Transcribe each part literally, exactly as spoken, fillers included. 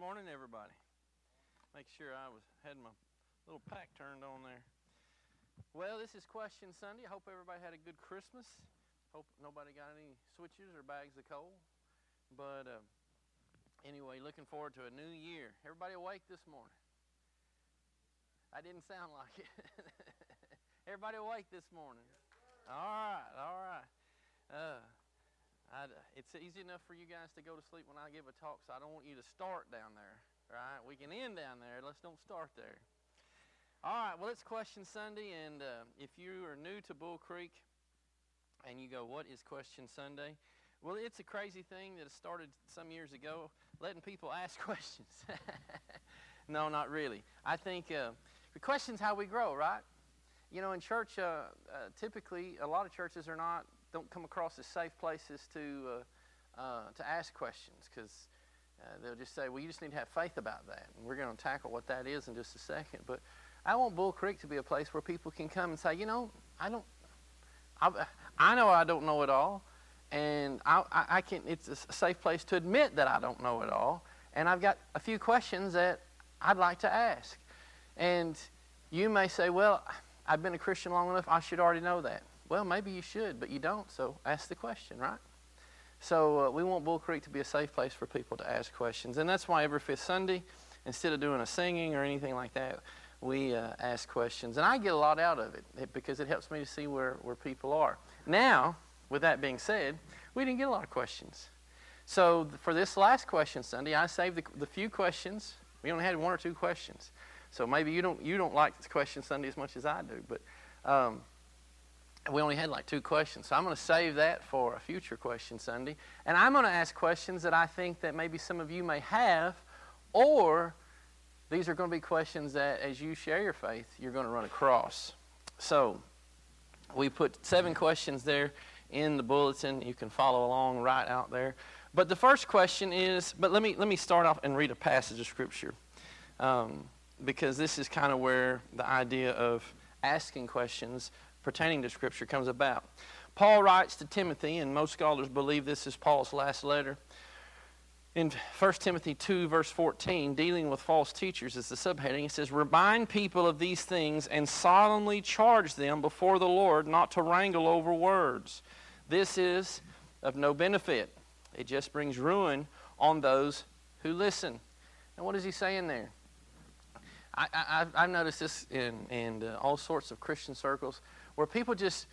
morning, everybody. Make sure I was had my little pack turned on there. Well, this is Question Sunday. I hope everybody had a good Christmas. Hope nobody got any switches or bags of coal. But uh, anyway, looking forward to a new year. Everybody awake this morning? I didn't sound like it. Everybody awake this morning? All right, all right. Uh, I'd, it's easy enough for you guys to go to sleep when I give a talk, so I don't want you to start down there, right? We can end down there. Let's don't start there. All right, well, it's Question Sunday, and uh, if you are new to Bull Creek and you go, what is Question Sunday? Well, it's a crazy thing that started some years ago, letting people ask questions. No, not really. I think uh, the question's how we grow, right? You know, in church, uh, uh, typically, a lot of churches are not, don't come across as safe places to uh, uh, to ask questions, because uh, they'll just say, well, you just need to have faith about that. And we're going to tackle what that is in just a second. But I want Bull Creek to be a place where people can come and say, you know, I don't, I, I know I don't know it all, and I, I, I can. It's a safe place to admit that I don't know it all, and I've got a few questions that I'd like to ask. And you may say, well, I've been a Christian long enough, I should already know that. Well, maybe you should, but you don't, so ask the question, right? So uh, we want Bull Creek to be a safe place for people to ask questions, and that's why every fifth Sunday, instead of doing a singing or anything like that, we uh, ask questions. And I get a lot out of it, it because it helps me to see where, where people are. Now, with that being said, we didn't get a lot of questions. So for this last Question Sunday, I saved the, the few questions. We only had one or two questions. So maybe you don't you don't like this Question Sunday as much as I do, but um, we only had like two questions. So I'm going to save that for a future Question Sunday. And I'm going to ask questions that I think that maybe some of you may have, or these are going to be questions that as you share your faith, you're going to run across. So we put seven questions there in the bulletin. You can follow along right out there. But the first question is, but let me let me start off and read a passage of Scripture. Um, because this is kind of where the idea of asking questions pertaining to Scripture comes about. Paul writes to Timothy, and most scholars believe this is Paul's last letter. In First Timothy two, verse fourteen, dealing with false teachers is the subheading. It says, remind people of these things and solemnly charge them before the Lord not to wrangle over words. This is of no benefit. It just brings ruin on those who listen. And what is he saying there? I, I, I've noticed this in, in uh, all sorts of Christian circles where people just,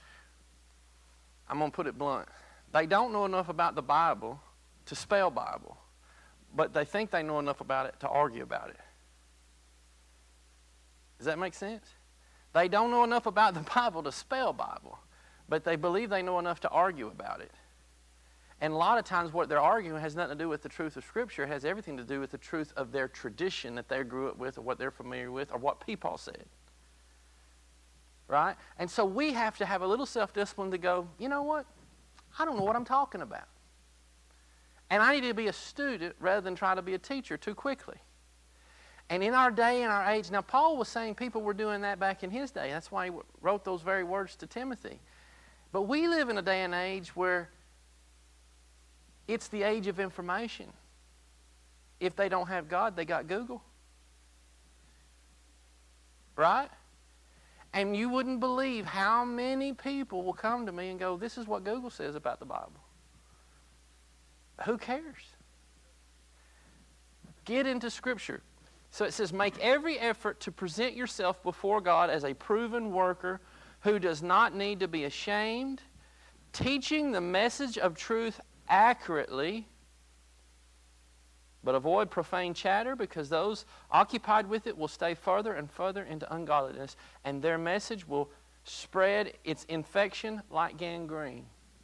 I'm going to put it blunt, they don't know enough about the Bible to spell Bible, but they think they know enough about it to argue about it. Does that make sense? They don't know enough about the Bible to spell Bible, but they believe they know enough to argue about it. And a lot of times what they're arguing has nothing to do with the truth of Scripture. It has everything to do with the truth of their tradition that they grew up with or what they're familiar with or what people said. Right? And so we have to have a little self-discipline to go, you know what? I don't know what I'm talking about. And I need to be a student rather than try to be a teacher too quickly. And in our day and our age, now Paul was saying people were doing that back in his day. That's why he wrote those very words to Timothy. But we live in a day and age where it's the age of information. If they don't have God, they got Google. Right? And you wouldn't believe how many people will come to me and go, this is what Google says about the Bible. Who cares? Get into Scripture. So it says, make every effort to present yourself before God as a proven worker who does not need to be ashamed, teaching the message of truth accurately, but avoid profane chatter, because those occupied with it will stay further and further into ungodliness, and their message will spread its infection like gangrene.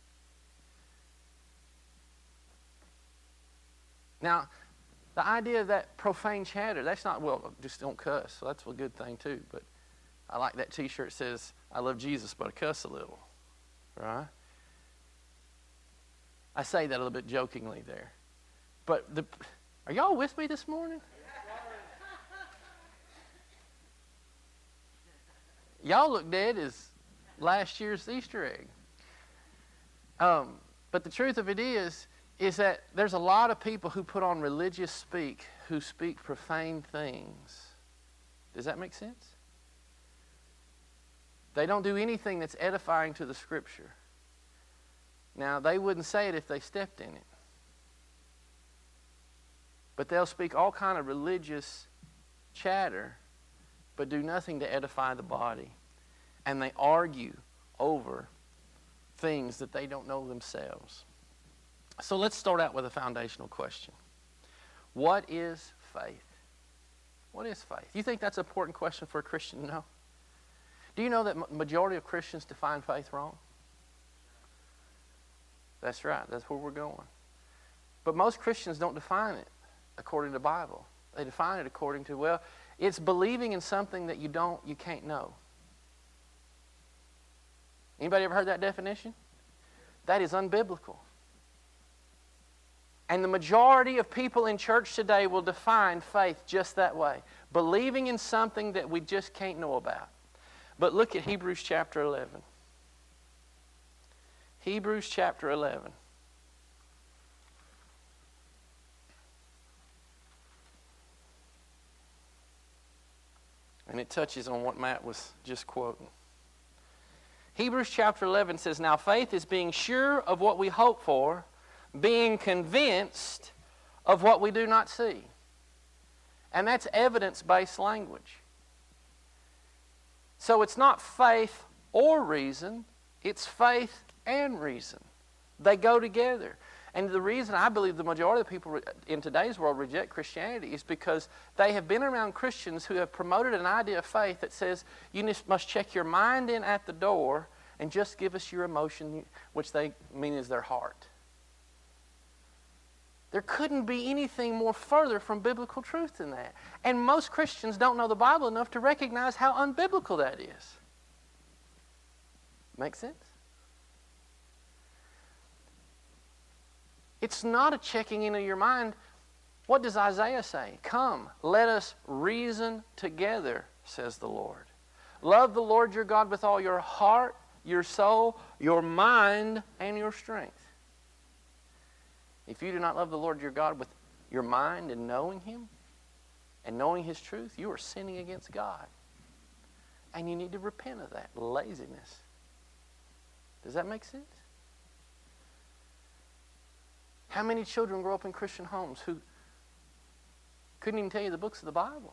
Now, the idea of that profane chatter, that's not, well, just don't cuss. So that's a good thing too, but I like that t-shirt that says, I love Jesus, but I cuss a little, right? I say that a little bit jokingly there. But the, are y'all with me this morning? Y'all look dead as last year's Easter egg. Um, but the truth of it is, is that there's a lot of people who put on religious speak who speak profane things. Does that make sense? They don't do anything that's edifying to the Scripture. Now, they wouldn't say it if they stepped in it. But they'll speak all kind of religious chatter, but do nothing to edify the body. And they argue over things that they don't know themselves. So let's start out with a foundational question. What is faith? What is faith? You think that's an important question for a Christian to know? Do you know that the majority of Christians define faith wrong? That's right. That's where we're going. But most Christians don't define it according to the Bible. They define it according to, well, it's believing in something that you don't, you can't know. Anybody ever heard that definition? That is unbiblical. And the majority of people in church today will define faith just that way. Believing in something that we just can't know about. But look at Hebrews chapter eleven. Hebrews chapter eleven. And it touches on what Matt was just quoting. Hebrews chapter eleven says, now faith is being sure of what we hope for, being convinced of what we do not see. And that's evidence-based language. So it's not faith or reason, it's faith and reason. They go together. And the reason I believe the majority of the people in today's world reject Christianity is because they have been around Christians who have promoted an idea of faith that says you must check your mind in at the door and just give us your emotion, which they mean is their heart. There couldn't be anything more further from biblical truth than that. And most Christians don't know the Bible enough to recognize how unbiblical that is. Make sense? It's not a checking into your mind. What does Isaiah say? Come, let us reason together, says the Lord. Love the Lord your God with all your heart, your soul, your mind, and your strength. If you do not love the Lord your God with your mind and knowing Him and knowing His truth, you are sinning against God. And you need to repent of that laziness. Does that make sense? How many children grow up in Christian homes who couldn't even tell you the books of the Bible?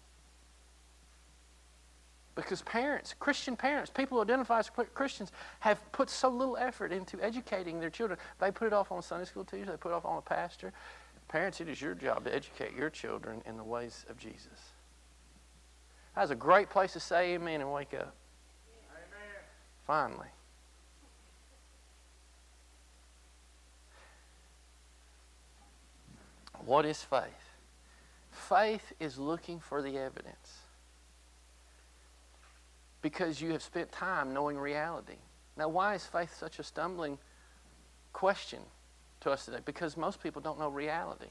Because parents, Christian parents, people who identify as Christians, have put so little effort into educating their children. They put it off on Sunday school teachers. They put it off on a pastor. Parents, it is your job to educate your children in the ways of Jesus. That's a great place to say amen and wake up. Amen. Finally. What is faith? Faith is looking for the evidence. Because you have spent time knowing reality. Now, why is faith such a stumbling question to us today? Because most people don't know reality.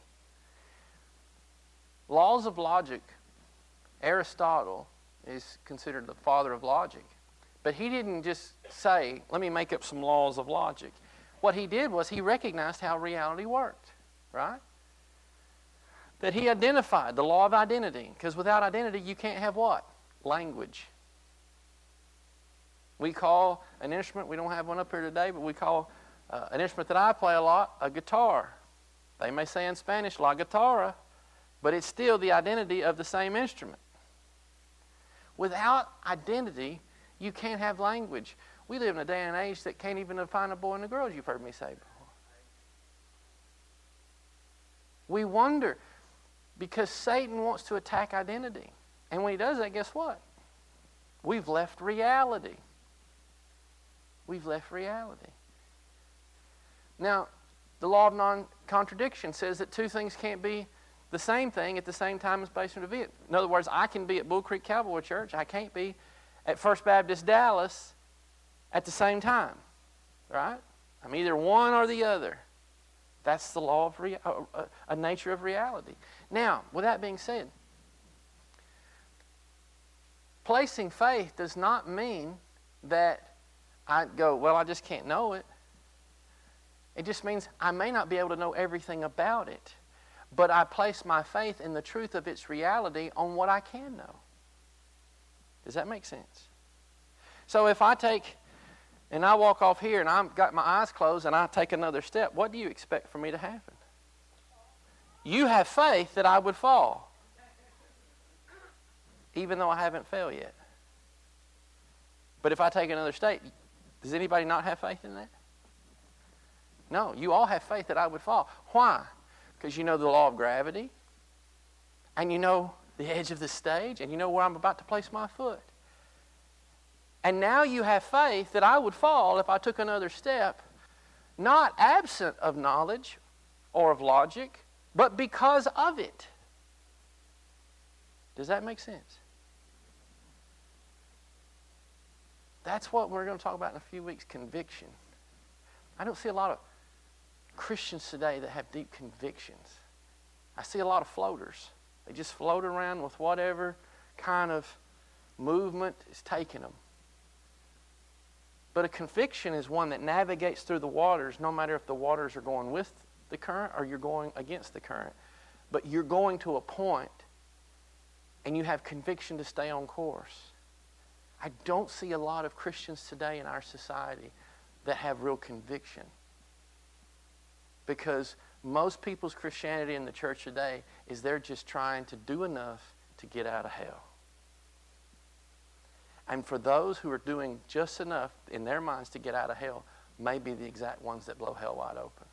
Laws of logic, Aristotle is considered the father of logic. But he didn't just say, let me make up some laws of logic. What he did was he recognized how reality worked, right? That he identified the law of identity. Because without identity, you can't have what? Language. We call an instrument, we don't have one up here today, but we call uh, an instrument that I play a lot, a guitar. They may say in Spanish, la guitarra, but it's still the identity of the same instrument. Without identity, you can't have language. We live in a day and age that can't even define a boy and a girl, as you've heard me say before. We wonder because Satan wants to attack identity. And when he does that, guess what? We've left reality. We've left reality. Now, the law of non-contradiction says that two things can't be the same thing at the same time as based on event. In other words, I can be at Bull Creek Calvary Church. I can't be at First Baptist Dallas at the same time. Right? I'm either one or the other. That's the law of rea- uh, a nature of reality. Now, with that being said, placing faith does not mean that I go, well, I just can't know it. It just means I may not be able to know everything about it, but I place my faith in the truth of its reality on what I can know. Does that make sense? So if I take, and I walk off here and I've got my eyes closed and I take another step, what do you expect for me to happen? You have faith that I would fall, even though I haven't fell yet. But if I take another step, does anybody not have faith in that? No, you all have faith that I would fall. Why? Because you know the law of gravity, and you know the edge of the stage, and you know where I'm about to place my foot. And now you have faith that I would fall if I took another step, not absent of knowledge or of logic, but because of it. Does that make sense? That's what we're going to talk about in a few weeks, conviction. I don't see a lot of Christians today that have deep convictions. I see a lot of floaters. They just float around with whatever kind of movement is taking them. But a conviction is one that navigates through the waters, no matter if the waters are going with the current or you're going against the current. But you're going to a point, and you have conviction to stay on course. I don't see a lot of Christians today in our society that have real conviction. Because most people's Christianity in the church today is they're just trying to do enough to get out of hell. And for those who are doing just enough in their minds to get out of hell, may be the exact ones that blow hell wide open.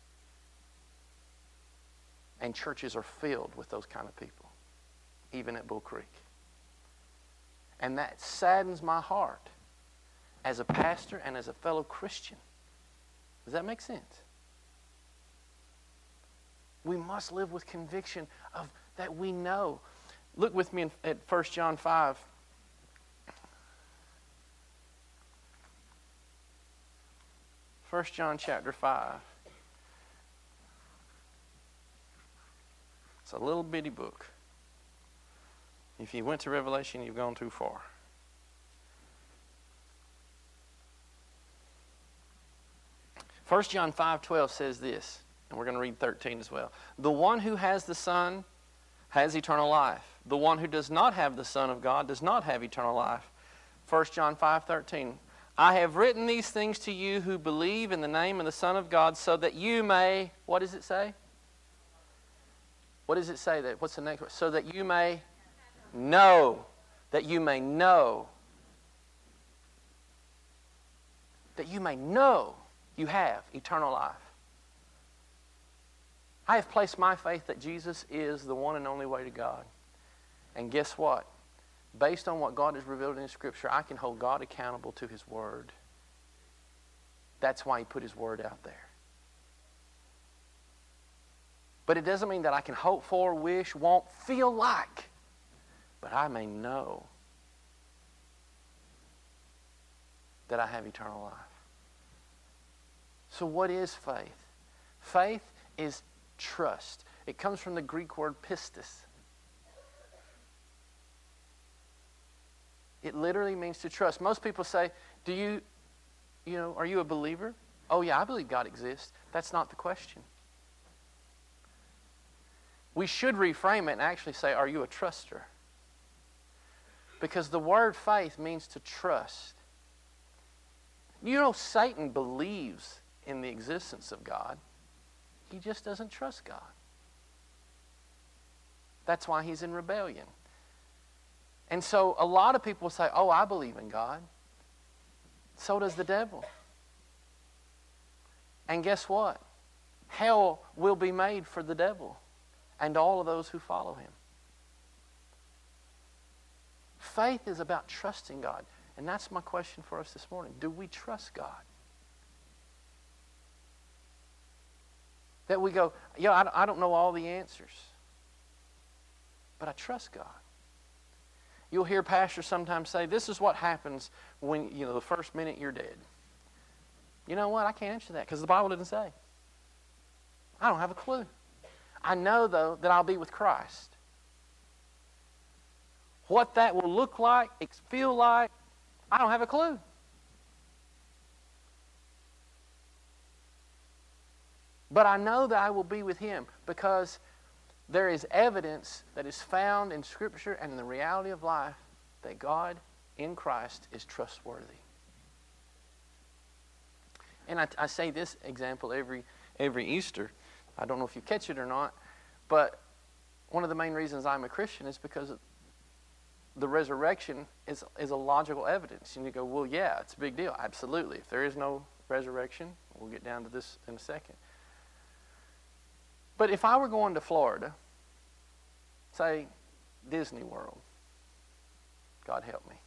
And churches are filled with those kind of people, even at Bull Creek. And that saddens my heart as a pastor and as a fellow Christian. Does that make sense? We must live with conviction of that we know. Look with me in, at First John five. First John chapter five. It's a little bitty book. If you went to Revelation, you've gone too far. First John five twelve says this, and we're going to read thirteen as well. The one who has the Son has eternal life. The one who does not have the Son of God does not have eternal life. First John five thirteen. I have written these things to you who believe in the name of the Son of God, so that you may, what does it say? What does it say? That what's the next word? So that you may know. That you may know. That you may know you have eternal life. I have placed my faith that Jesus is the one and only way to God. And guess what? Based on what God has revealed in Scripture, I can hold God accountable to His Word. That's why He put His Word out there. But it doesn't mean that I can hope for, wish, want, feel like, but I may know that I have eternal life. So what is faith? Faith is trust. It comes from the Greek word pistis. It literally means to trust. Most people say, do you, you know, are you a believer? Oh yeah, I believe God exists. That's not the question. We should reframe it and actually say, are you a truster? Because the word faith means to trust. You know, Satan believes in the existence of God. He just doesn't trust God. That's why he's in rebellion. And so a lot of people say, oh, I believe in God. So does the devil. And guess what? Hell will be made for the devil and all of those who follow him. Faith is about trusting God. And that's my question for us this morning. Do we trust God? That we go, yeah, I don't know all the answers, but I trust God. You'll hear pastors sometimes say, this is what happens when, you know, the first minute you're dead. You know what? I can't answer that because the Bible didn't say. I don't have a clue. I know, though, that I'll be with Christ. What that will look like, feel like, I don't have a clue. But I know that I will be with him because there is evidence that is found in Scripture and in the reality of life that God in Christ is trustworthy. And I, I say this example every every Easter. I don't know if you catch it or not, but one of the main reasons I'm a Christian is because the resurrection is, is a logical evidence. And you go, well, yeah, it's a big deal. Absolutely. If there is no resurrection, we'll get down to this in a second. But if I were going to Florida, say Disney World, God help me.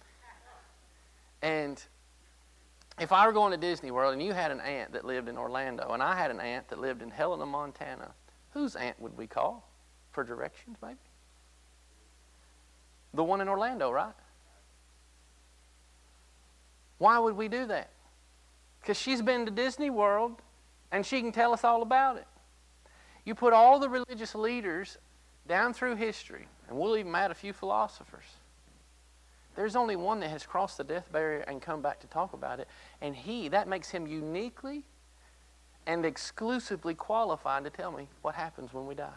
And if I were going to Disney World and you had an aunt that lived in Orlando and I had an aunt that lived in Helena, Montana, whose aunt would we call for directions, maybe? The one in Orlando, right? Why would we do that? Because she's been to Disney World and she can tell us all about it. You put all the religious leaders down through history, and we'll even add a few philosophers. There's only one that has crossed the death barrier and come back to talk about it. And he, that makes him uniquely and exclusively qualified to tell me what happens when we die.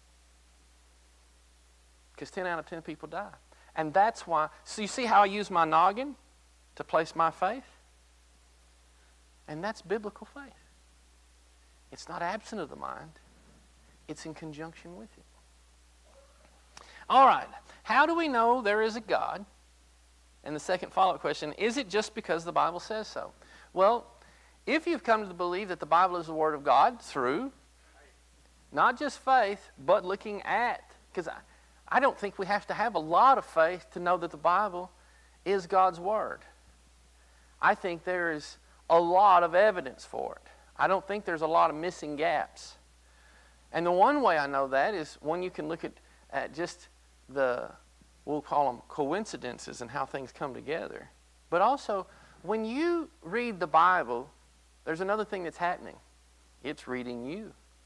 Because ten out of ten people die. And that's why, so you see how I use my noggin to place my faith? And that's biblical faith. It's not absent of the mind. It's in conjunction with it. All right. How do we know there is a God? And the second follow-up question, is it just because the Bible says so? Well, if you've come to believe that the Bible is the Word of God through not just faith, but looking at, because I, I don't think we have to have a lot of faith to know that the Bible is God's Word. I think there is a lot of evidence for it. I don't think there's a lot of missing gaps. And the one way I know that is when you can look at, at just the, we'll call them coincidences and how things come together. But also, when you read the Bible, there's another thing that's happening. It's reading you.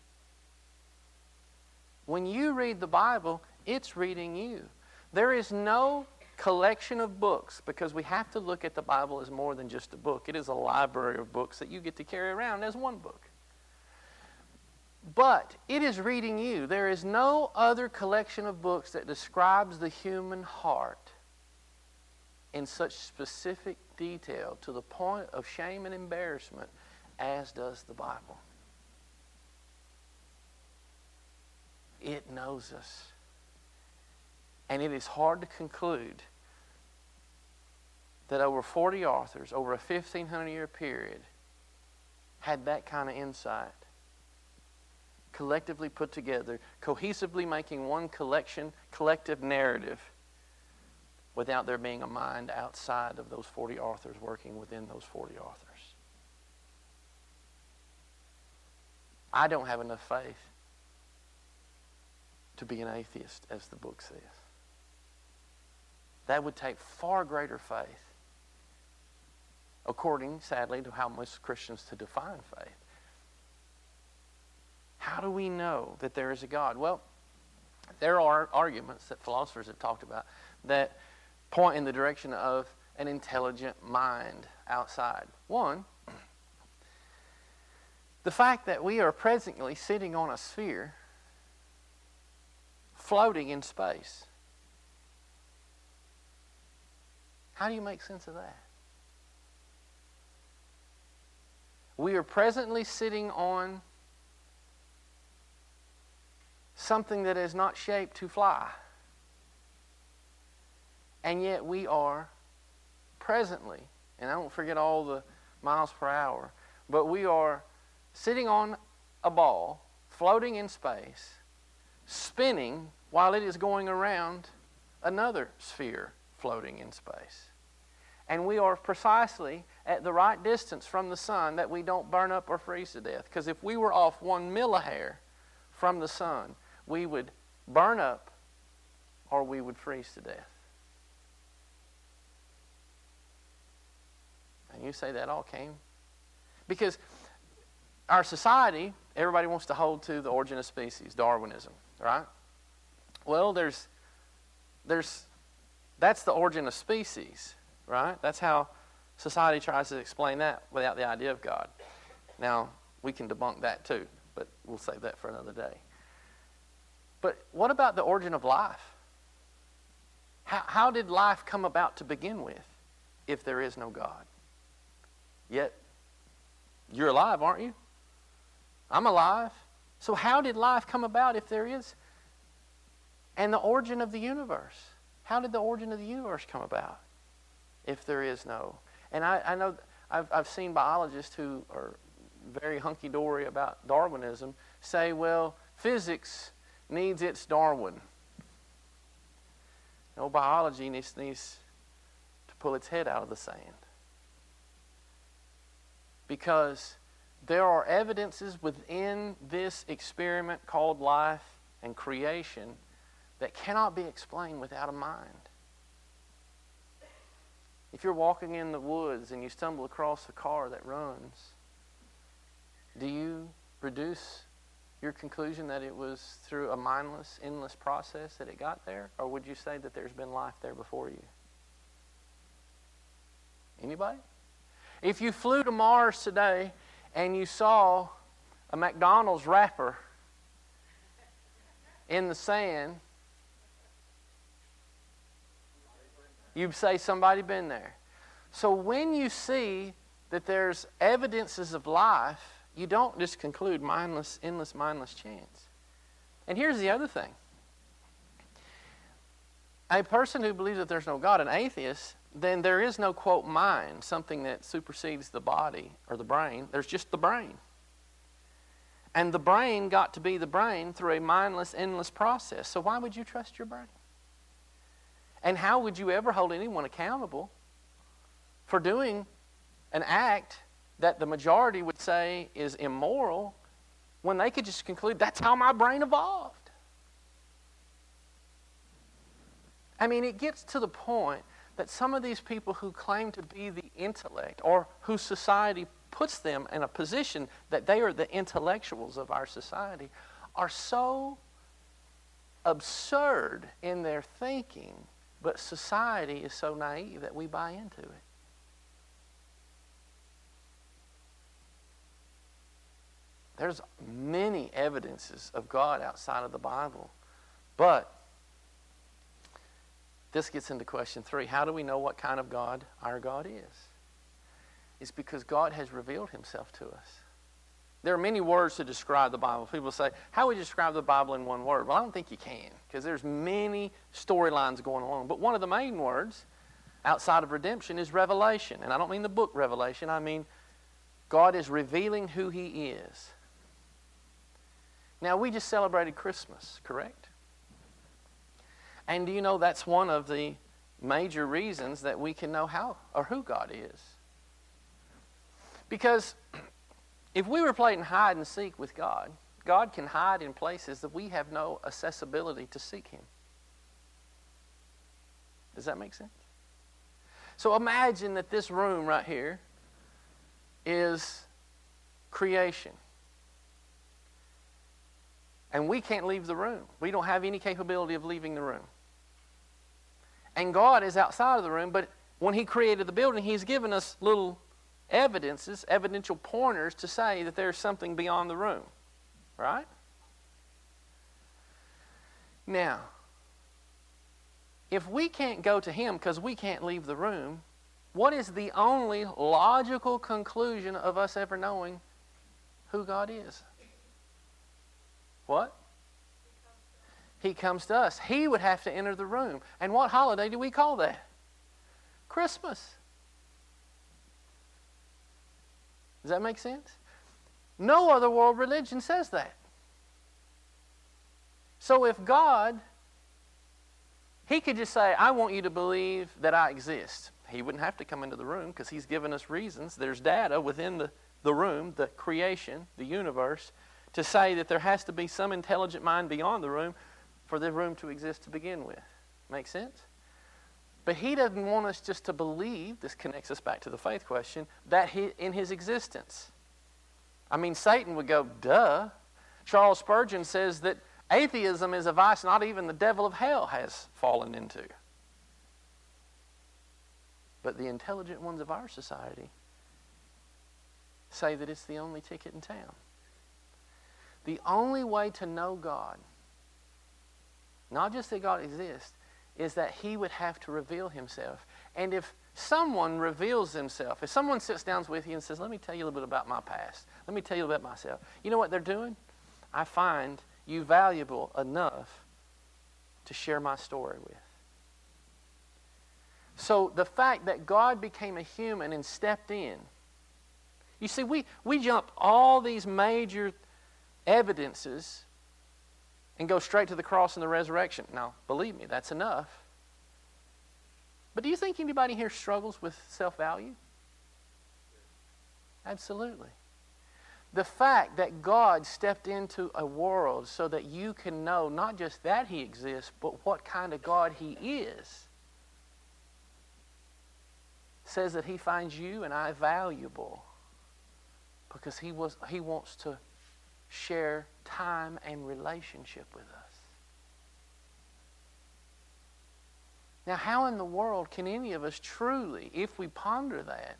When you read the Bible, it's reading you. There is no collection of books, because we have to look at the Bible as more than just a book. It is a library of books that you get to carry around as one book. But it is reading you. There is no other collection of books that describes the human heart in such specific detail to the point of shame and embarrassment as does the Bible. It knows us. And it is hard to conclude that over forty authors, over a fifteen hundred year period, had that kind of insight. Collectively put together, cohesively making one collection, collective narrative, without there being a mind outside of those forty authors working within those forty authors. I don't have enough faith to be an atheist, as the book says. That would take far greater faith, according, sadly, to how most Christians to define faith. How do we know that there is a God? Well, there are arguments that philosophers have talked about that point in the direction of an intelligent mind outside. One, the fact that we are presently sitting on a sphere floating in space. How do you make sense of that? We are presently sitting on something that is not shaped to fly. And yet we are presently, and I don't forget all the miles per hour, but we are sitting on a ball, floating in space, spinning while it is going around another sphere floating in space. And we are precisely at the right distance from the sun that we don't burn up or freeze to death. Because if we were off one millihair from the sun, we would burn up or we would freeze to death. And you say that all came? Because our society, everybody wants to hold to the origin of species, Darwinism, right? Well, there's, there's, that's the origin of species, right? That's how society tries to explain that without the idea of God. Now, We can debunk that too, but we'll save that for another day. But what about the origin of life? How, how did life come about to begin with if there is no God? Yet, you're alive, aren't you? I'm alive. So how did life come about if there is? And the origin of the universe. How did the origin of the universe come about if there is no? And I, I know I've, I've seen biologists who are very hunky-dory about Darwinism say, well, physics needs its Darwin. No, biology needs, needs to pull its head out of the sand. Because there are evidences within this experiment called life and creation that cannot be explained without a mind. If you're walking in the woods and you stumble across a car that runs, do you reduce your conclusion that it was through a mindless, endless process that it got there? Or would you say that there's been life there before you? Anybody? If you flew to Mars today and you saw a McDonald's wrapper in the sand, you'd say somebody been there. So when you see that there's evidences of life, you don't just conclude mindless, endless, mindless chance. And here's the other thing. A person who believes that there's no God, an atheist, then there is no, quote, mind, something that supersedes the body or the brain. There's just the brain. And the brain got to be the brain through a mindless, endless process. So why would you trust your brain? And how would you ever hold anyone accountable for doing an act that the majority would say is immoral when they could just conclude, that's how my brain evolved? I mean, it gets to the point that some of these people who claim to be the intellect, or whose society puts them in a position that they are the intellectuals of our society, are so absurd in their thinking, but society is so naive that we buy into it. There's many evidences of God outside of the Bible. But this gets into question three. How do we know what kind of God our God is? It's because God has revealed himself to us. There are many words to describe the Bible. People say, how would you describe the Bible in one word? Well, I don't think you can, because there's many storylines going along. But one of the main words outside of redemption is revelation. And I don't mean the book Revelation. I mean God is revealing who he is. Now, we just celebrated Christmas, correct? And do you know that's one of the major reasons that we can know how or who God is? Because if we were playing hide and seek with God, God can hide in places that we have no accessibility to seek him. Does that make sense? So imagine that this room right here is creation. And we can't leave the room. We don't have any capability of leaving the room. And God is outside of the room, but when he created the building, he's given us little evidences, evidential pointers to say that there's something beyond the room. Right? Now, if we can't go to him because we can't leave the room, what is the only logical conclusion of us ever knowing who God is? What? He comes to us. He would have to enter the room. And what holiday do we call that? Christmas. Does that make sense? No other world religion says that. So if God, he could just say, I want you to believe that I exist. He wouldn't have to come into the room because he's given us reasons. There's data within the, the room, the creation, the universe, to say that there has to be some intelligent mind beyond the room for the room to exist to begin with. Make sense? But he doesn't want us just to believe, this connects us back to the faith question, that he, in his existence. I mean, Satan would go, duh. Charles Spurgeon says that atheism is a vice not even the devil of hell has fallen into. But the intelligent ones of our society say that it's the only ticket in town. The only way to know God, not just that God exists, is that He would have to reveal Himself. And if someone reveals themselves, if someone sits down with you and says, let me tell you a little bit about my past, let me tell you about myself, you know what they're doing? I find you valuable enough to share my story with. So the fact that God became a human and stepped in, you see, we, we jump all these major evidences and go straight to the cross and the resurrection. Now, believe me, that's enough. But do you think anybody here struggles with self-value? Absolutely. The fact that God stepped into a world so that you can know not just that He exists, but what kind of God He is, says that He finds you and I valuable because He was He wants to share time and relationship with us. Now, how in the world can any of us truly, if we ponder that,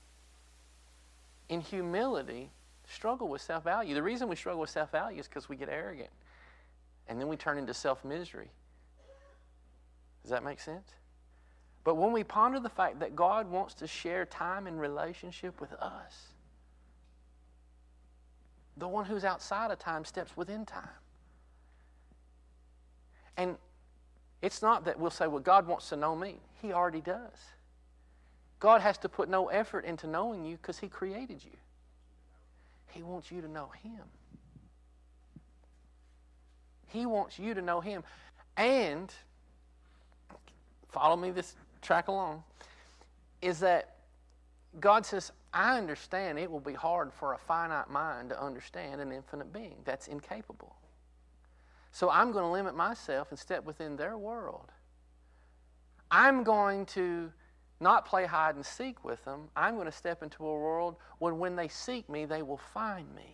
in humility, struggle with self-value? The reason we struggle with self-value is because we get arrogant. And then we turn into self-misery. Does that make sense? But when we ponder the fact that God wants to share time and relationship with us, the one who's outside of time steps within time. And it's not that we'll say, well, God wants to know me. He already does. God has to put no effort into knowing you because He created you. He wants you to know Him. He wants you to know Him. And, follow me this track along, is that God says, I understand it will be hard for a finite mind to understand an infinite being that's incapable. So I'm going to limit myself and step within their world. I'm going to not play hide and seek with them. I'm going to step into a world when when they seek me, they will find me.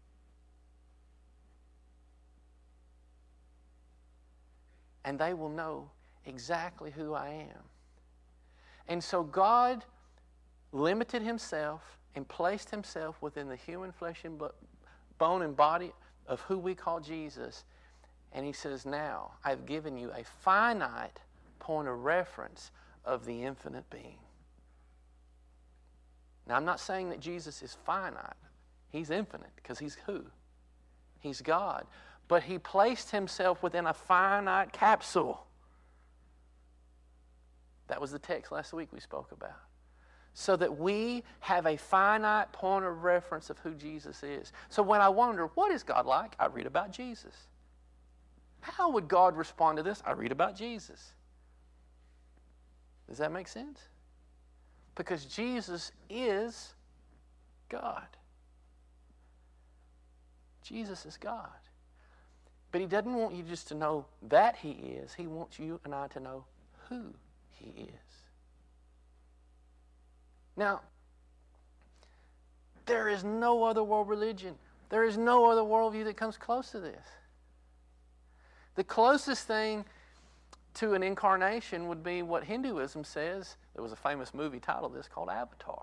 And they will know exactly who I am. And so God limited Himself and placed Himself within the human flesh and bone and body of who we call Jesus. And He says, now I've given you a finite point of reference of the infinite being. Now, I'm not saying that Jesus is finite. He's infinite because He's who? He's God. But He placed Himself within a finite capsule. That was the text last week we spoke about. So that we have a finite point of reference of who Jesus is. So when I wonder, what is God like? I read about Jesus. How would God respond to this? I read about Jesus. Does that make sense? Because Jesus is God. Jesus is God. But He doesn't want you just to know that He is. He wants you and I to know who He is. Now, there is no other world religion. There is no other worldview that comes close to this. The closest thing to an incarnation would be what Hinduism says. There was a famous movie titled this called Avatar.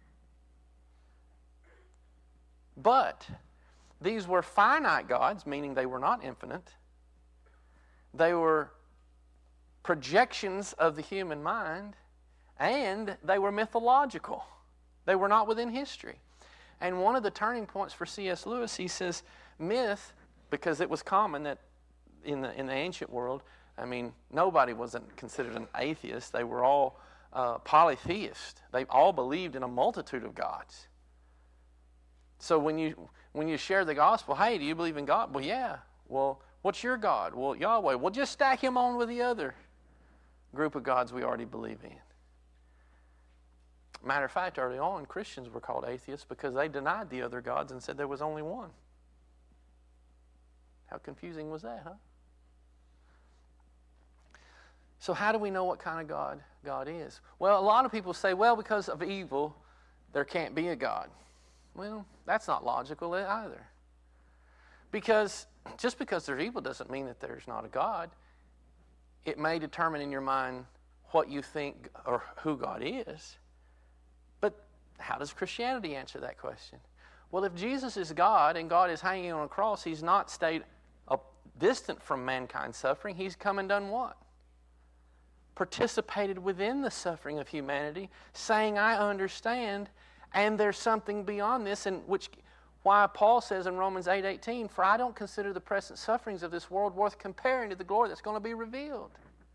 But these were finite gods, meaning they were not infinite. They were projections of the human mind, and they were mythological. They were not within history. And one of the turning points for C S Lewis, he says, myth, because it was common that in the in the ancient world, I mean, nobody wasn't considered an atheist. They were all uh, polytheists. They all believed in a multitude of gods. So when you when you share the gospel, hey, do you believe in God? Well, yeah. Well, what's your God? Well, Yahweh. Well, just stack Him on with the other group of gods we already believe in. Matter of fact, early on, Christians were called atheists because they denied the other gods and said there was only one. How confusing was that, huh? So how do we know what kind of God God is? Well, a lot of people say, well, because of evil, there can't be a God. Well, that's not logical either. Because just because there's evil doesn't mean that there's not a God. It may determine in your mind what you think or who God is. But how does Christianity answer that question? Well, if Jesus is God and God is hanging on a cross, He's not stayed distant from mankind's suffering. He's come and done what? Participated within the suffering of humanity, saying, I understand, and there's something beyond this, and which why Paul says in Romans eight eighteen, for I don't consider the present sufferings of this world worth comparing to the glory that's going to be revealed.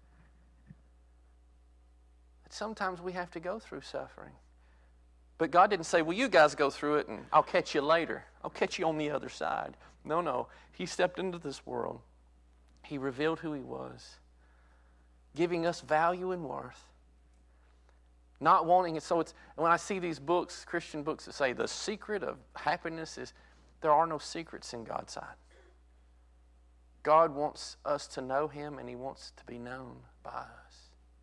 But sometimes we have to go through suffering. But God didn't say, well, you guys go through it and I'll catch you later. I'll catch you on the other side. No, no. He stepped into this world. He revealed who He was, giving us value and worth. Not wanting it. So it's when I see these books, Christian books that say the secret of happiness is, there are no secrets in God's side. God wants us to know Him and He wants to be known by us.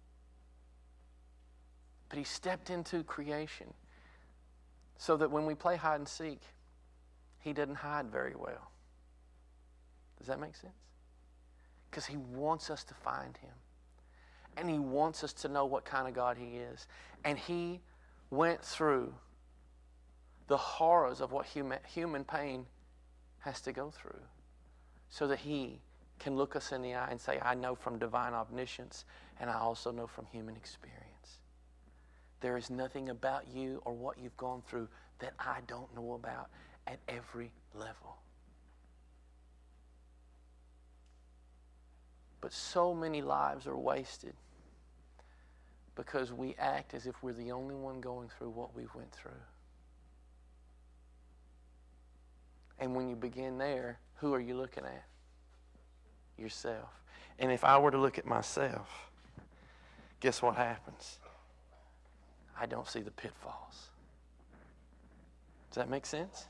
But He stepped into creation so that when we play hide and seek, He didn't hide very well. Does that make sense? Because He wants us to find Him. And He wants us to know what kind of God He is. And He went through the horrors of what human, human pain has to go through so that He can look us in the eye and say, I know from divine omniscience and I also know from human experience. There is nothing about you or what you've gone through that I don't know about at every level. But so many lives are wasted because we act as if we're the only one going through what we went through. And when you begin there, who are you looking at? Yourself. And if I were to look at myself, guess what happens? I don't see the pitfalls. Does that make sense?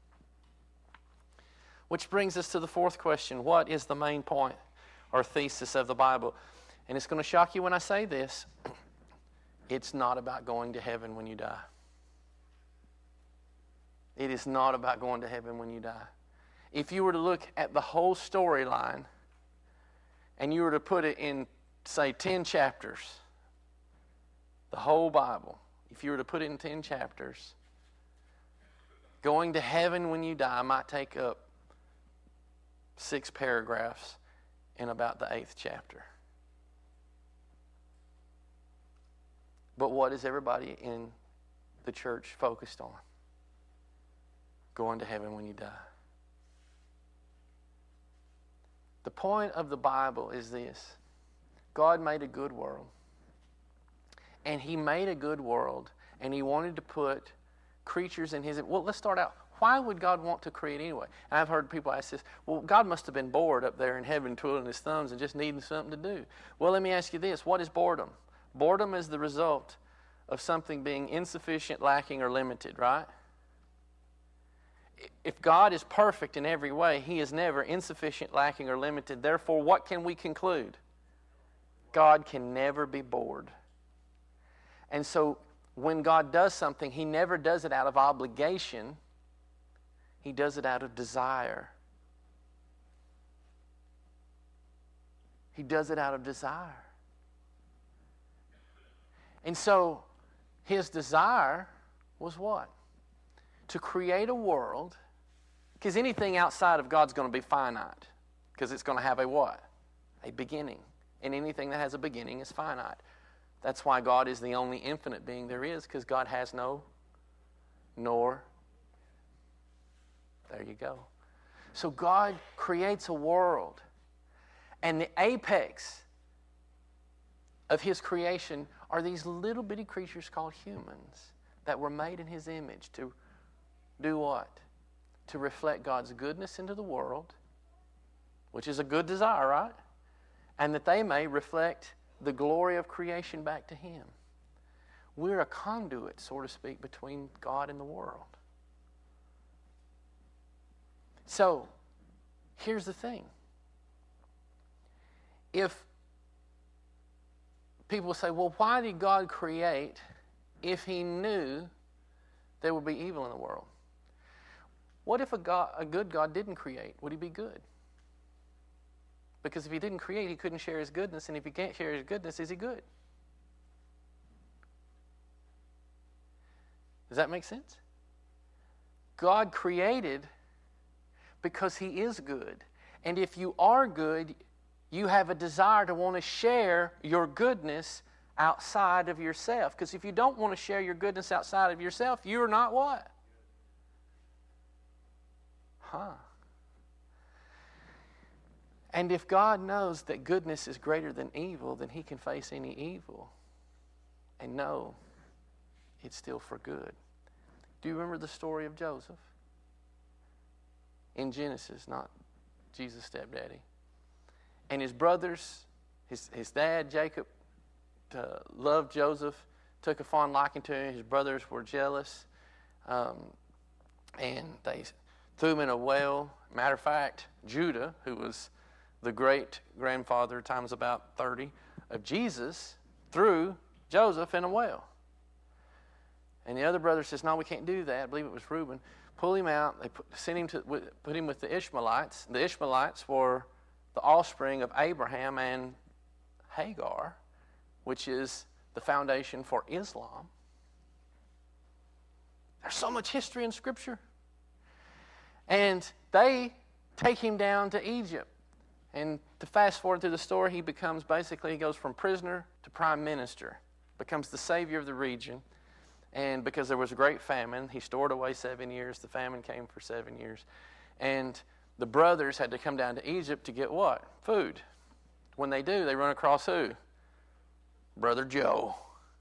Which brings us to the fourth question. What is the main point or thesis of the Bible? And it's going to shock you when I say this. It's not about going to heaven when you die. It is not about going to heaven when you die. If you were to look at the whole storyline and you were to put it in, say, ten chapters, the whole Bible, if you were to put it in ten chapters, going to heaven when you die might take up six paragraphs in about the eighth chapter. But what is everybody in the church focused on? Going to heaven when you die. The point of the Bible is this. God made a good world. And He made a good world. And He wanted to put creatures in His... Well, let's start out. Why would God want to create anyway? And I've heard people ask this. Well, God must have been bored up there in heaven twiddling His thumbs and just needing something to do. Well, let me ask you this. What is boredom? Boredom is the result of something being insufficient, lacking, or limited, right? If God is perfect in every way, He is never insufficient, lacking, or limited. Therefore, what can we conclude? God can never be bored. And so, when God does something, He never does it out of obligation. He does it out of desire. He does it out of desire. And so, His desire was what? To create a world, because anything outside of God's going to be finite, because it's going to have a what? A beginning. And anything that has a beginning is finite. That's why God is the only infinite being there is, because God has no nor. There you go. So God creates a world, and the apex of His creation are these little bitty creatures called humans that were made in His image to do what? To reflect God's goodness into the world, which is a good desire, right? And that they may reflect the glory of creation back to Him. We're a conduit, so to speak, between God and the world. So, here's the thing. If people say, well, why did God create if He knew there would be evil in the world? What if a, God, a good God didn't create? Would He be good? Because if He didn't create, He couldn't share His goodness. And if He can't share His goodness, is He good? Does that make sense? God created because He is good. And if you are good, you have a desire to want to share your goodness outside of yourself. Because if you don't want to share your goodness outside of yourself, you're not what? Huh. And if God knows that goodness is greater than evil, then He can face any evil and know it's still for good. Do you remember the story of Joseph? In Genesis, not Jesus' stepdaddy. And his brothers, his, his dad, Jacob, uh, loved Joseph, took a fond liking to him. His brothers were jealous. Um, and they threw him in a well. Matter of fact, Judah, who was the great-grandfather, times about thirty, of Jesus, threw Joseph in a well. And the other brother says, no, we can't do that. I believe it was Reuben. Pull him out. They put, sent him to put him with the Ishmaelites. The Ishmaelites were the offspring of Abraham and Hagar, which is the foundation for Islam. There's so much history in Scripture. And they take him down to Egypt. And to fast forward through the story, he becomes basically, he goes from prisoner to prime minister, becomes the savior of the region. And because there was a great famine, he stored away seven years. The famine came for seven years. And the brothers had to come down to Egypt to get what? Food. When they do, they run across who? Brother Joe.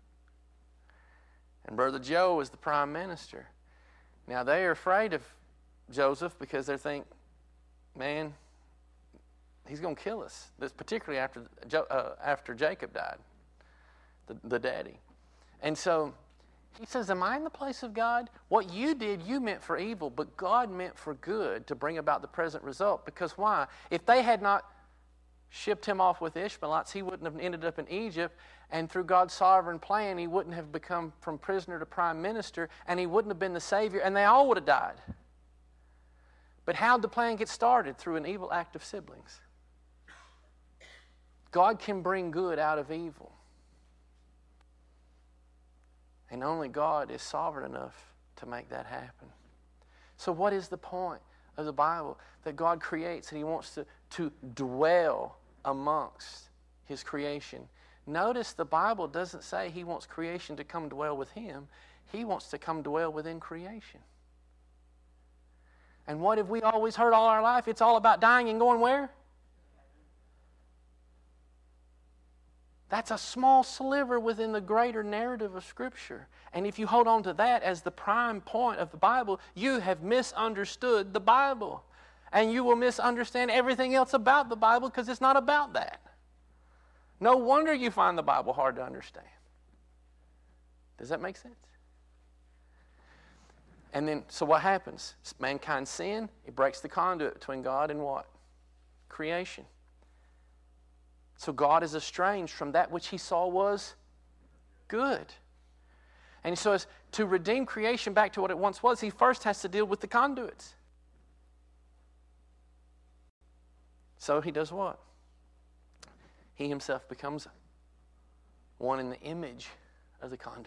And Brother Joe is the prime minister. Now, they are afraid of Joseph because they think, man, he's going to kill us. This, particularly after, uh, after Jacob died, the, the daddy. And so he says, am I in the place of God? What you did, you meant for evil, but God meant for good to bring about the present result. Because why? If they had not shipped him off with the Ishmaelites, he wouldn't have ended up in Egypt. And through God's sovereign plan, he wouldn't have become from prisoner to prime minister, and he wouldn't have been the Savior, and they all would have died. But how did the plan get started? Through an evil act of siblings. God can bring good out of evil. And only God is sovereign enough to make that happen. So what is the point of the Bible? That God creates and He wants to, to dwell amongst His creation. Notice the Bible doesn't say He wants creation to come dwell with Him. He wants to come dwell within creation. And what have we always heard all our life? It's all about dying and going where? That's a small sliver within the greater narrative of Scripture. And if you hold on to that as the prime point of the Bible, you have misunderstood the Bible. And you will misunderstand everything else about the Bible because it's not about that. No wonder you find the Bible hard to understand. Does that make sense? And then, so what happens? Mankind sin, it breaks the conduit between God and what? Creation. So God is estranged from that which He saw was good. And so as to redeem creation back to what it once was, He first has to deal with the conduits. So He does what? He Himself becomes one in the image of the conduit,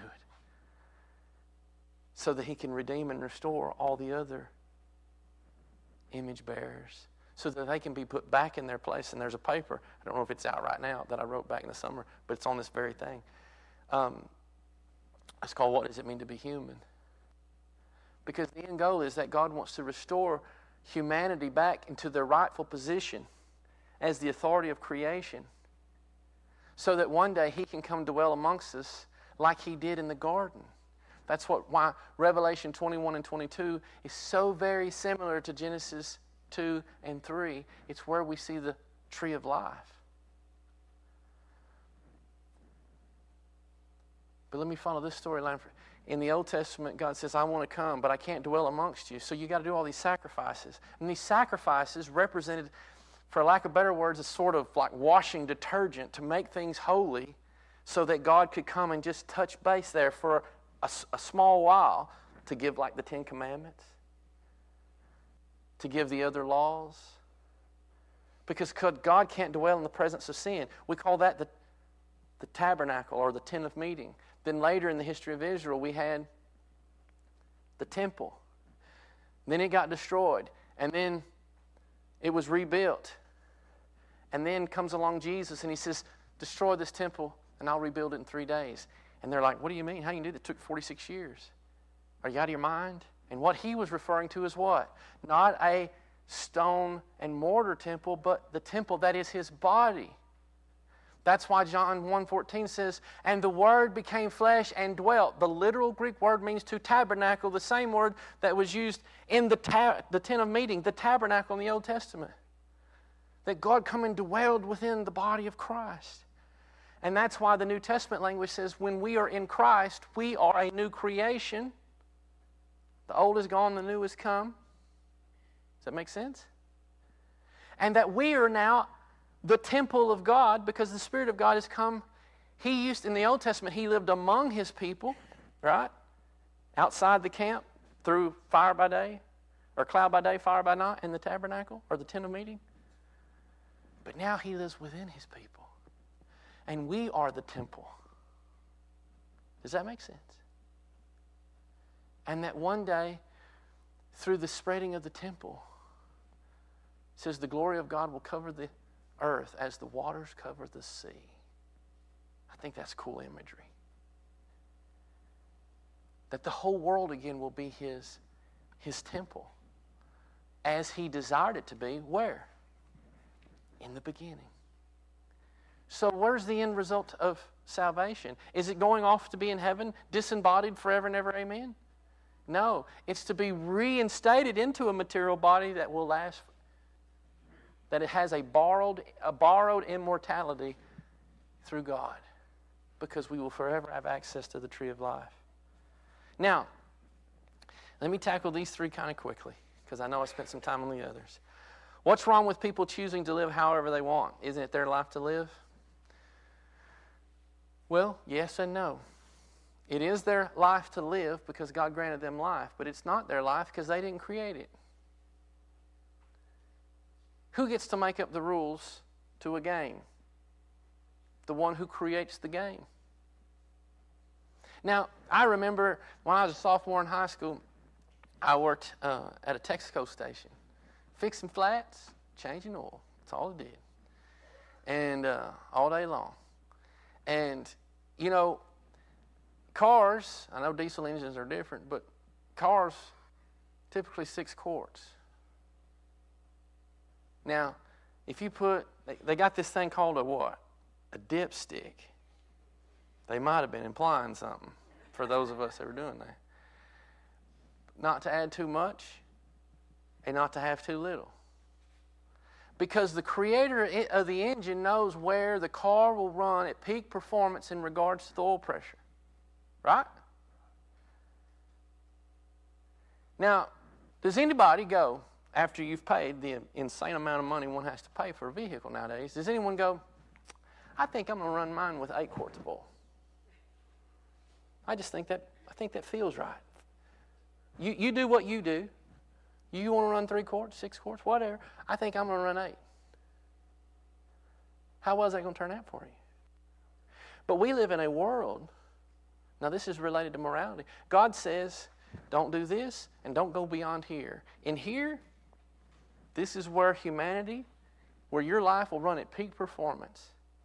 so that He can redeem and restore all the other image bearers, so that they can be put back in their place. And there's a paper, I don't know if it's out right now, that I wrote back in the summer, but it's on this very thing. Um, it's called What Does It Mean to Be Human? Because the end goal is that God wants to restore humanity back into their rightful position as the authority of creation, so that one day He can come dwell amongst us like He did in the garden. That's what why Revelation twenty-one and twenty-two is so very similar to Genesis two and three. It's where we see the tree of life. But let me follow this storyline. In the Old Testament, God says, I want to come, but I can't dwell amongst you. So you got to do all these sacrifices. And these sacrifices represented, for lack of better words, a sort of like washing detergent to make things holy, so that God could come and just touch base there for a, a small while to give like the Ten Commandments, to give the other laws. Because God can't dwell in the presence of sin. We call that the, the tabernacle or the tent of meeting. Then later in the history of Israel, we had the temple. Then it got destroyed. And then it was rebuilt. And then comes along Jesus and he says, destroy this temple and I'll rebuild it in three days. And they're like, what do you mean? How can you do that? It took forty-six years. Are you out of your mind? And what he was referring to is what? Not a stone and mortar temple, but the temple that is his body. That's why John one fourteen says, and the Word became flesh and dwelt. The literal Greek word means to tabernacle, the same word that was used in the, ta- the tent of meeting, the tabernacle in the Old Testament. That God come and dwelled within the body of Christ. And that's why the New Testament language says when we are in Christ, we are a new creation. The old is gone, the new has come. Does that make sense? And that we are now the temple of God because the Spirit of God has come. He used, in the Old Testament, he lived among his people, right? Outside the camp through fire by day, or cloud by day, fire by night in the tabernacle or the tent of meeting. But now he lives within his people. And we are the temple. Does that make sense? And that one day, through the spreading of the temple, it says the glory of God will cover the earth as the waters cover the sea. I think that's cool imagery. That the whole world again will be his, his temple. As he desired it to be, where? In the beginning. So where's the end result of salvation? Is it going off to be in heaven, disembodied forever and ever, amen? No, it's to be reinstated into a material body that will last, that it has a borrowed, a borrowed immortality through God, because we will forever have access to the tree of life. Now, let me tackle these three kind of quickly, because I know I spent some time on the others. What's wrong with people choosing to live however they want? Isn't it their life to live? Well, yes and no. It is their life to live because God granted them life, but it's not their life because they didn't create it. Who gets to make up the rules to a game? The one who creates the game. Now, I remember when I was a sophomore in high school, I worked uh, at a Texaco station, fixing flats, changing oil. That's all I did. And uh, all day long. And, you know, cars, I know diesel engines are different, but cars, typically six quarts. Now, if you put, they, they got this thing called a what? A dipstick. They might have been implying something for those of us that were doing that. Not to add too much and not to have too little. Because the creator of the engine knows where the car will run at peak performance in regards to the oil pressure. Right? Now, does anybody go, after you've paid the insane amount of money one has to pay for a vehicle nowadays, does anyone go, I think I'm going to run mine with eight quarts of oil? I just think that, I think that feels right. You, you do what you do. You want to run three quarts, six quarts, whatever. I think I'm going to run eight. How well is that going to turn out for you? But we live in a world, now this is related to morality. God says, don't do this and don't go beyond here. In here, this is where humanity, where your life will run at peak performance.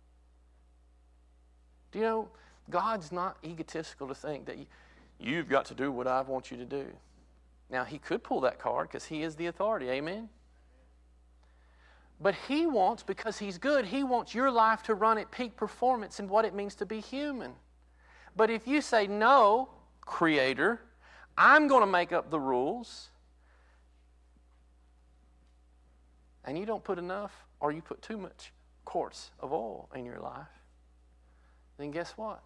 Do you know, God's not egotistical to think that you, you've got to do what I want you to do. Now, he could pull that card because he is the authority. Amen? But he wants, because he's good, he wants your life to run at peak performance in what it means to be human. But if you say, no, Creator, I'm going to make up the rules, and you don't put enough or you put too much quarts of oil in your life, then guess what?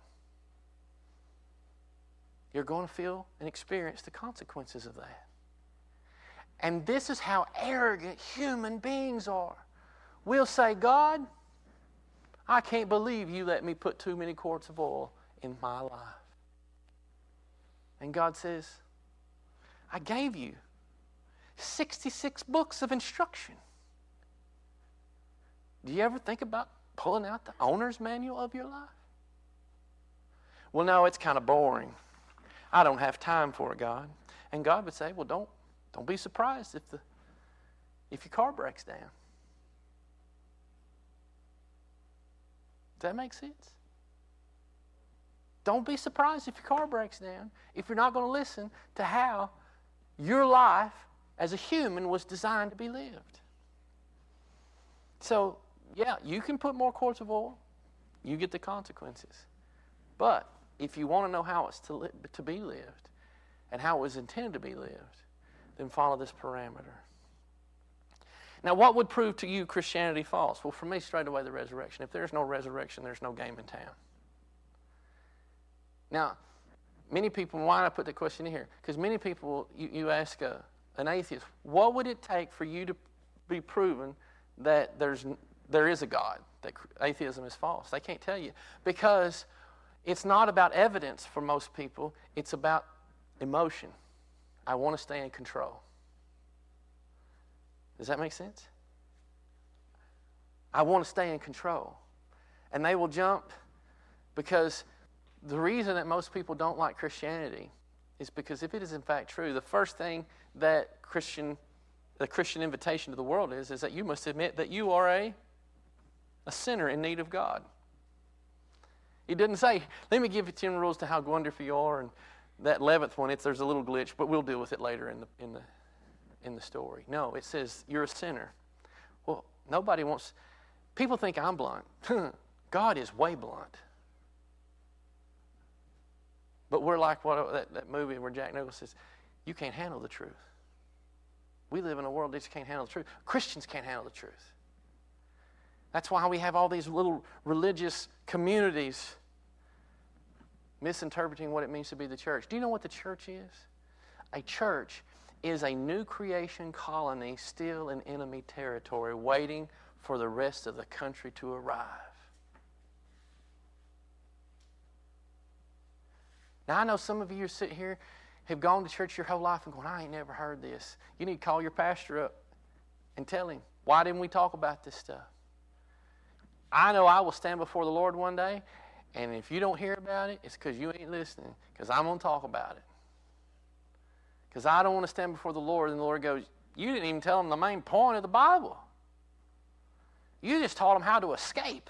You're going to feel and experience the consequences of that. And this is how arrogant human beings are. We'll say, God, I can't believe you let me put too many quarts of oil in my life. And God says, I gave you sixty-six books of instruction. Do you ever think about pulling out the owner's manual of your life? Well, no, it's kind of boring. I don't have time for it, God. And God would say, well, don't, Don't be surprised if the if your car breaks down. Does that make sense? Don't be surprised if your car breaks down, if you're not going to listen to how your life as a human was designed to be lived. So, yeah, you can put more quarts of oil. You get the consequences. But if you want to know how it's to, li- to be lived and how it was intended to be lived, then follow this parameter. Now, what would prove to you Christianity false? Well, for me, straight away, the resurrection. If there's no resurrection, there's no game in town. Now, many people, why did I put the question in here? Because many people, you, you ask a, an atheist, what would it take for you to be proven that there's there is a God, that atheism is false? They can't tell you. Because it's not about evidence for most people. It's about emotion. I want to stay in control. Does that make sense? I want to stay in control. And they will jump because the reason that most people don't like Christianity is because if it is in fact true, the first thing that Christian, the Christian invitation to the world is, is that you must admit that you are a, a sinner in need of God. He didn't say, let me give you ten rules to how wonderful you are, and that eleventh one, if there's a little glitch, but we'll deal with it later in the in the in the story. No, it says you're a sinner. Well, nobody wants, people think I'm blunt. God is way blunt. But we're like what that, that movie where Jack Nicholson says, you can't handle the truth. We live in a world that just can't handle the truth. Christians can't handle the truth. That's why we have all these little religious communities misinterpreting what it means to be the church. Do you know what the church is? A church is a new creation colony still in enemy territory, waiting for the rest of the country to arrive. Now, I know some of you are sitting here, have gone to church your whole life and going, I ain't never heard this. You need to call your pastor up and tell him, why didn't we talk about this stuff? I know I will stand before the Lord one day, and if you don't hear about it, it's because you ain't listening, because I'm going to talk about it. Because I don't want to stand before the Lord, and the Lord goes, you didn't even tell them the main point of the Bible. You just taught them how to escape.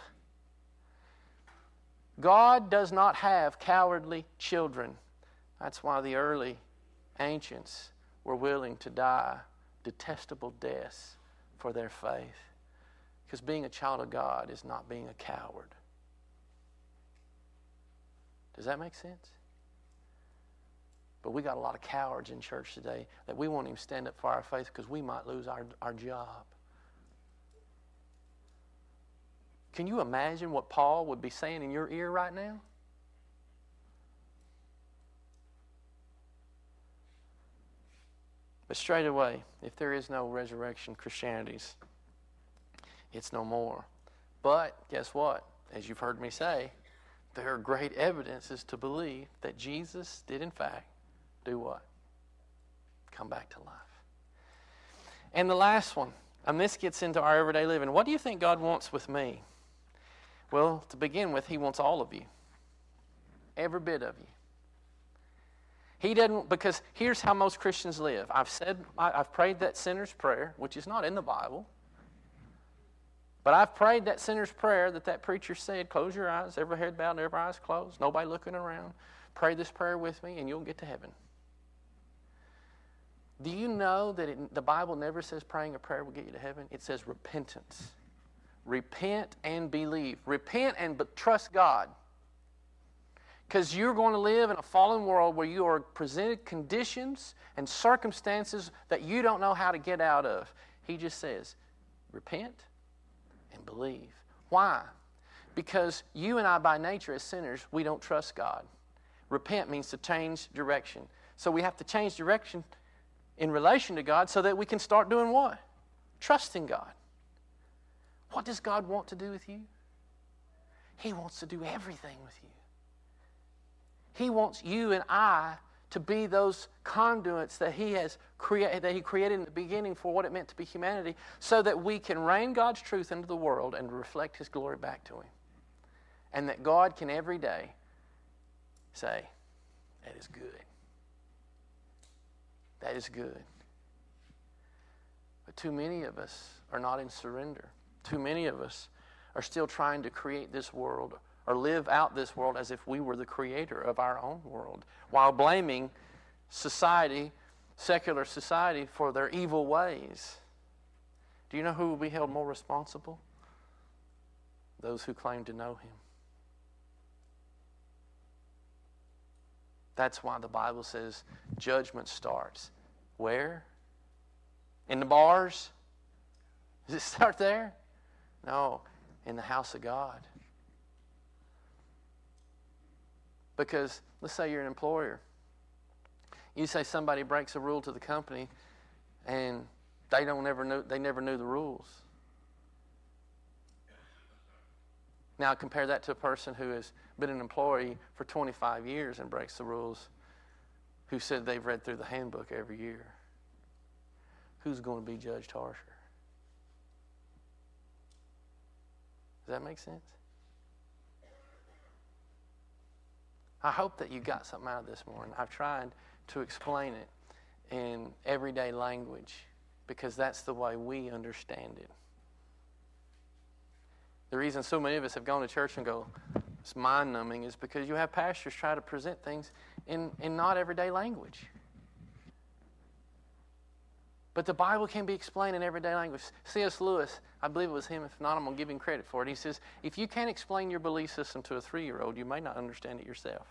God does not have cowardly children. That's why the early ancients were willing to die detestable deaths for their faith. Because being a child of God is not being a coward. Does that make sense? But we got a lot of cowards in church today that we won't even stand up for our faith because we might lose our, our job. Can you imagine what Paul would be saying in your ear right now? But straight away, if there is no resurrection, Christianity's, it's no more. But guess what? As you've heard me say, there are great evidences to believe that Jesus did in fact do what? Come back to life. And the last one, and this gets into our everyday living. What do you think God wants with me? Well, to begin with, He wants all of you. Every bit of you. He doesn't, because here's how most Christians live. I've said, I've prayed that sinner's prayer, which is not in the Bible. But I've prayed that sinner's prayer that that preacher said, close your eyes, every head bowed, every eyes closed, nobody looking around. Pray this prayer with me and you'll get to heaven. Do you know that it, the Bible never says praying a prayer will get you to heaven? It says repentance. Repent and believe. Repent and but trust God. Because you're going to live in a fallen world where you are presented conditions and circumstances that you don't know how to get out of. He just says, repent and believe. Why? Because you and I, by nature, as sinners, we don't trust God. Repent means to change direction. So we have to change direction in relation to God so that we can start doing what? Trusting God. What does God want to do with you? He wants to do everything with you. He wants you and I to be those conduits that He has created, that He created in the beginning for what it meant to be humanity, so that we can rain God's truth into the world and reflect His glory back to Him. And that God can every day say, that is good. That is good. But too many of us are not in surrender. Too many of us are still trying to create this world or live out this world as if we were the creator of our own world, while blaming society, secular society, for their evil ways. Do you know who will be held more responsible? Those who claim to know Him. That's why the Bible says judgment starts. Where? In the bars? Does it start there? No, in the house of God. Because let's say you're an employer. You say somebody breaks a rule to the company and they don't never know they never knew the rules. Now compare that to a person who has been an employee for twenty-five years and breaks the rules, who said they've read through the handbook every year. Who's going to be judged harsher? Does that make sense? I hope that you got something out of this morning. I've tried to explain it in everyday language because that's the way we understand it. The reason so many of us have gone to church and go, it's mind-numbing, is because you have pastors try to present things in, in not everyday language. But the Bible can be explained in everyday language. C S Lewis, I believe it was him, if not, I'm going to give him credit for it. He says, if you can't explain your belief system to a three-year-old, you may not understand it yourself.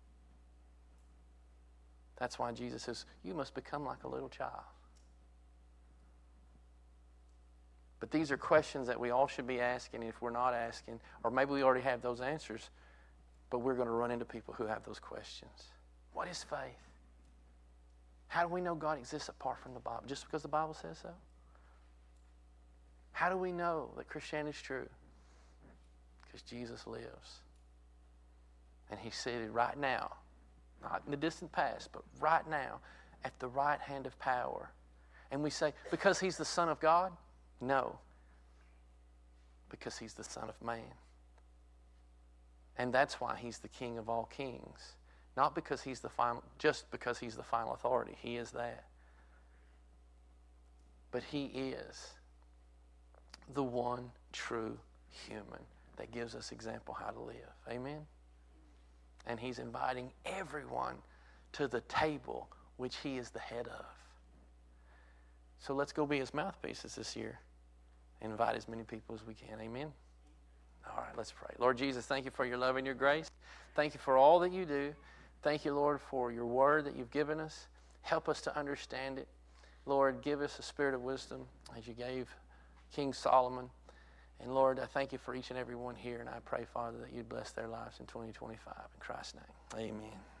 That's why Jesus says, you must become like a little child. But these are questions that we all should be asking. If we're not asking, or maybe we already have those answers, but we're going to run into people who have those questions. What is faith? How do we know God exists apart from the Bible? Just because the Bible says so? How do we know that Christianity is true? Because Jesus lives. And He's seated right now, not in the distant past, but right now, at the right hand of power. And we say, because He's the Son of God? No. Because He's the Son of Man. And that's why He's the King of all kings. Not because He's the final, just because He's the final authority. He is that. But He is the one true human that gives us example how to live. Amen? And He's inviting everyone to the table which He is the head of. So let's go be His mouthpieces this year and invite as many people as we can. Amen? All right, let's pray. Lord Jesus, thank You for Your love and Your grace. Thank You for all that You do. Thank You, Lord, for Your word that You've given us. Help us to understand it. Lord, give us a spirit of wisdom as You gave King Solomon. And Lord, I thank You for each and every one here. And I pray, Father, that You'd bless their lives in twenty twenty-five. In Christ's name, amen.